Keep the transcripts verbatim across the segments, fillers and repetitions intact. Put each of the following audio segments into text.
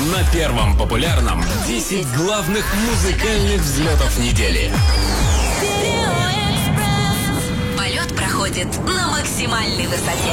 на Первом популярном десять главных музыкальных взлетов недели. Полет проходит на максимальной высоте.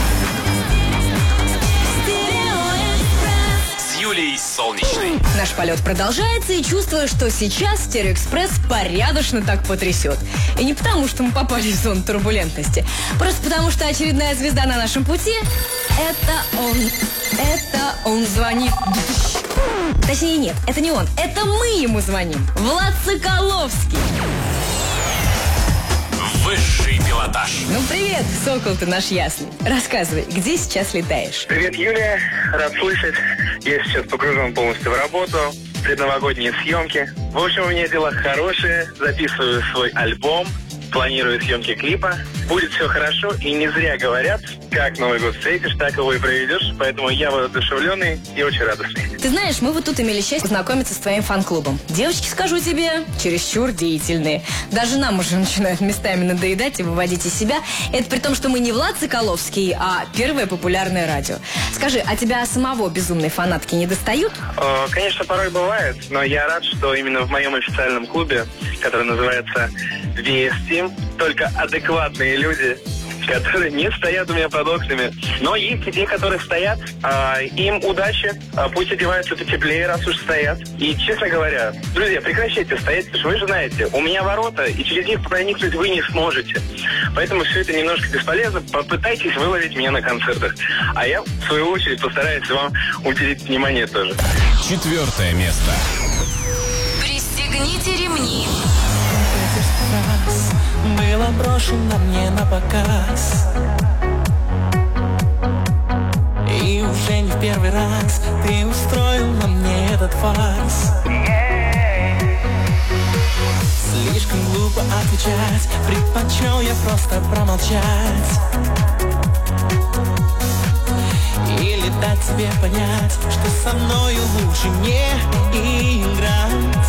С Юлией Солнечной. Наш полет продолжается, и чувствую, что сейчас Стереоэкспресс порядочно так потрясет. И не потому, что мы попали в зону турбулентности. Просто потому, что очередная звезда на нашем пути — это он. Это он звонит. Точнее, нет, это не он. Это мы ему звоним. Влад Соколовский. Высший пилотаж. Ну, привет, сокол ты наш ясный. Рассказывай, где сейчас летаешь? Привет, Юлия. Рад слышать. Я сейчас погружен полностью в работу. Предновогодние съемки. В общем, у меня дела хорошие. Записываю свой альбом. Планирую съемки клипа. Будет все хорошо, и не зря говорят, как Новый год встретишь, так его и проведешь. Поэтому я воодушевленный и очень радостный. Ты знаешь, мы вот тут имели счастье познакомиться с твоим фан-клубом. Девочки, скажу тебе, чересчур деятельные. Даже нам уже начинают местами надоедать и выводить из себя. Это при том, что мы не Влад Соколовский, а первое популярное радио. Скажи, а тебя самого безумной фанатки не достают? О, конечно, порой бывает, но я рад, что именно в моем официальном клубе, который называется ви эс Team, только адекватные люди, которые не стоят у меня под окнами. Но есть и те, которые стоят. А, им удачи. А, пусть одеваются потеплее, раз уж стоят. И, честно говоря, друзья, прекращайте стоять, потому что вы же знаете, у меня ворота, и через них проникнуть вы не сможете. Поэтому все это немножко бесполезно. Попытайтесь выловить меня на концертах. А я, в свою очередь, постараюсь вам уделить внимание тоже. Четвертое место. Пристегните ремни. Было брошено мне на показ, и уже не в первый раз ты устроил на мне этот фарс. Слишком глупо отвечать, предпочел я просто промолчать или дать тебе понять, что со мною лучше не играть.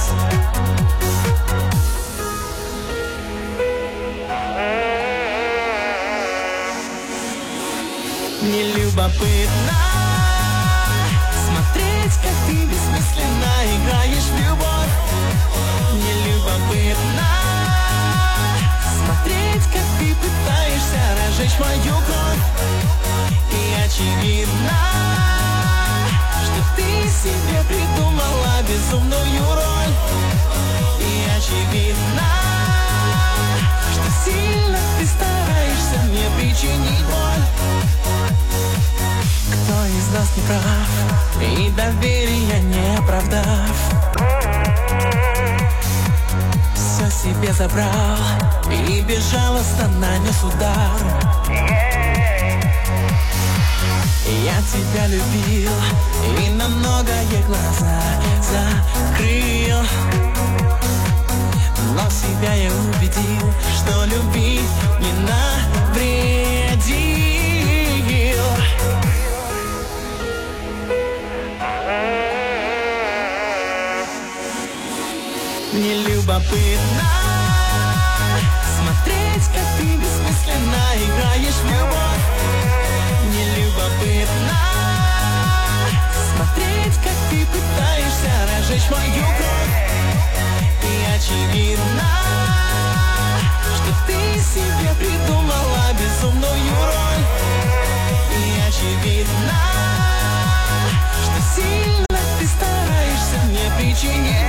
Мне любопытно смотреть, как ты бессмысленно играешь в любовь. Мне любопытно смотреть, как ты пытаешься разжечь мою кровь. И очевидно, что ты себе придумала безумную роль. И очевидно, что сильно ты стараешься мне причинить боль. Кто из нас не прав и доверия не оправдав, все себе забрал и безжалостно нанес удар. Я тебя любил и на многое глаза закрыл, но себя я убедил, что любви не навредил. Мне любопытно смотреть, как ты бессмысленно играешь в любовь. Мне любопытно смотреть, как ты пытаешься разжечь мою кровь. И очевидно, что ты себе придумала безумную роль. И очевидно, что сильно ты стараешься мне причинить.